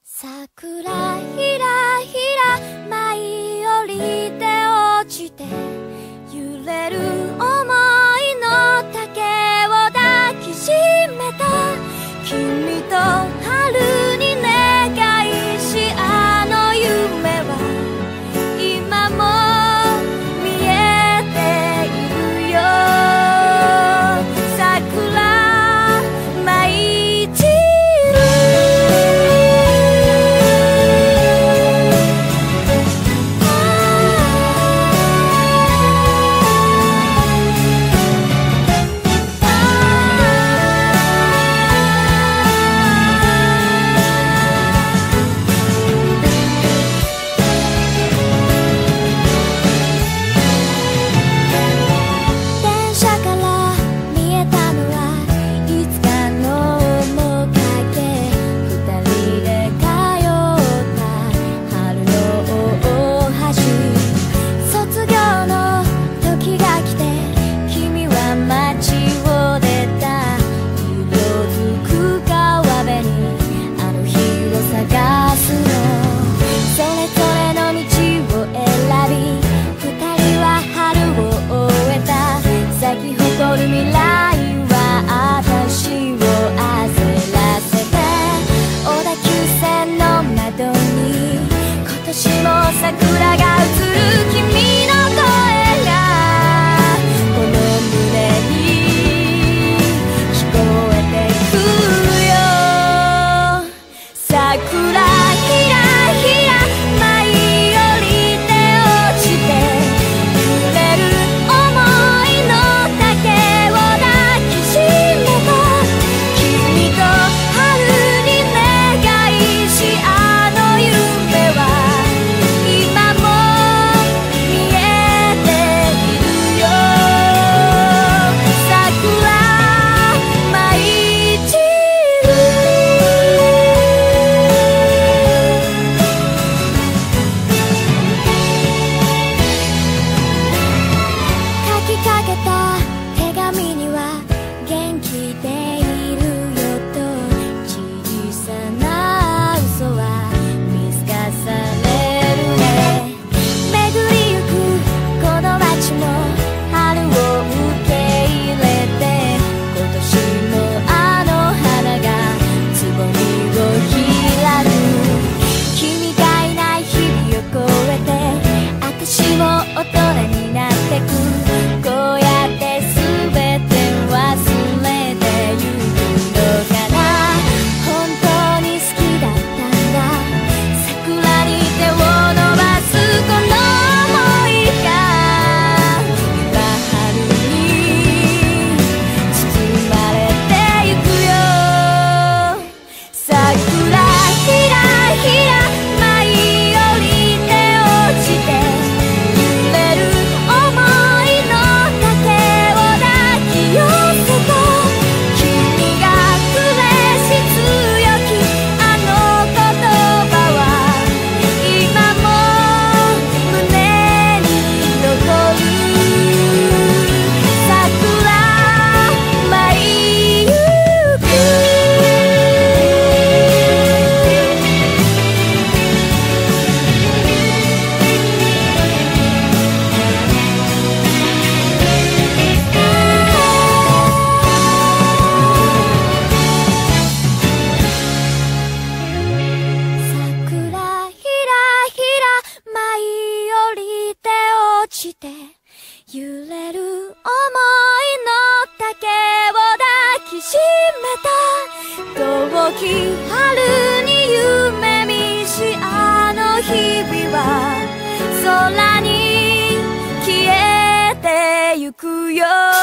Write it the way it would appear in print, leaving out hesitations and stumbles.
桜ひらひら舞い降りて落ちて揺れる想いの丈を抱きしめた君と春に願いしあの夢は今も見えているよ桜舞い散る未来は私を焦らせて小田急線の窓に今年も桜が映る君の声がこの胸に聞こえてくるよ桜ひらひら舞い降りて落ちて揺れる想いの大人になってくこうやって全て忘れてゆくのかな本当に好きだったんだ桜に手を伸ばすこの想いが今春に包まれてゆくよ桜ひらひら舞い降りて落ちて揺れる想いの丈を抱きしめた遠き春に夢見しあの日々は空に消えてゆくよ